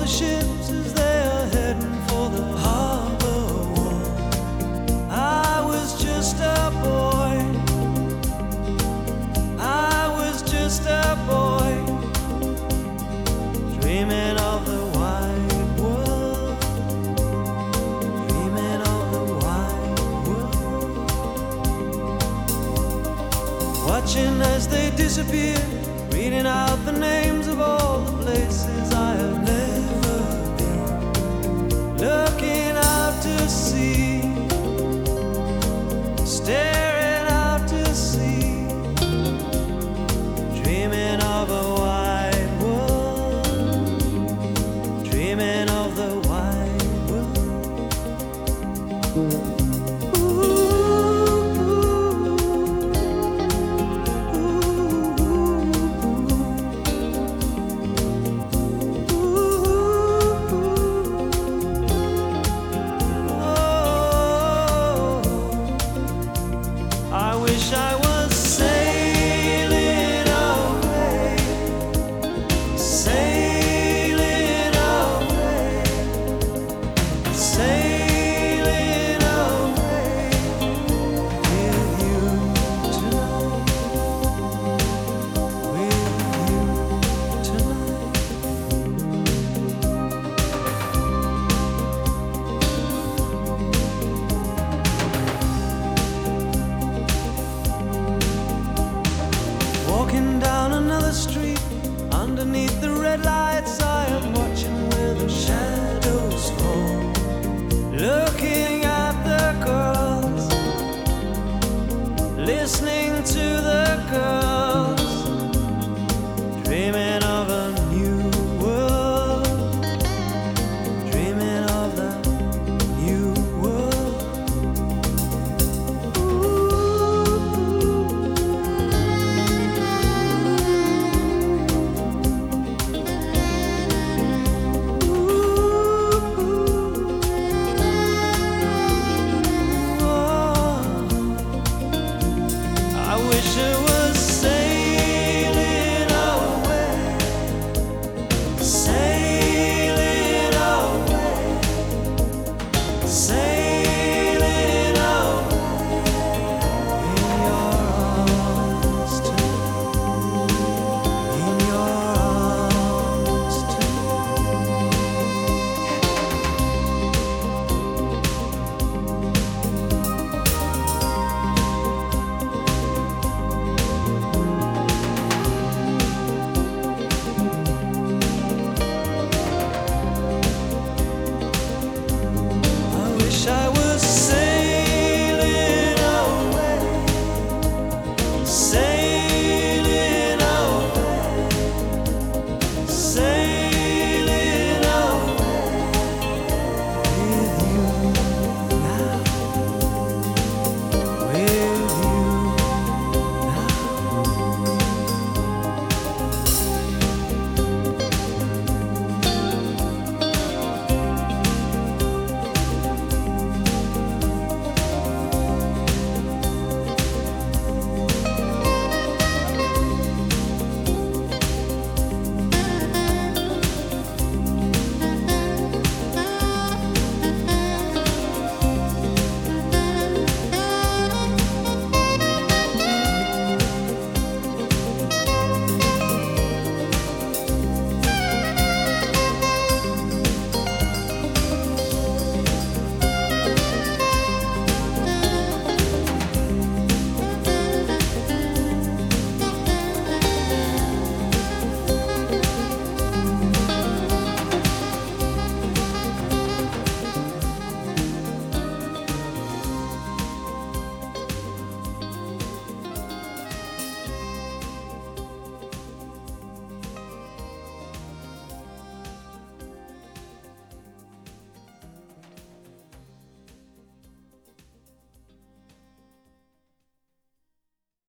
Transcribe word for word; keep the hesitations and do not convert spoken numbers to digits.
the ships as they are heading for the harbor wall. I was just a boy, I was just a boy, dreaming of the wide world, dreaming of the wide world. Watching as they disappear, reading out the names of all the places I have never been, looking out to sea, staring out to sea, dreaming of a wide world, dreaming of the wide world. Walking down another street, underneath the red lights, I am watching where the shadows fall, looking at the girls, listening to the girls, dreaming of a new world, dreaming of the new world. I wish it was sailing away, sailing away, sailing away in your arms tonight, in your arms I was sailing away, sailing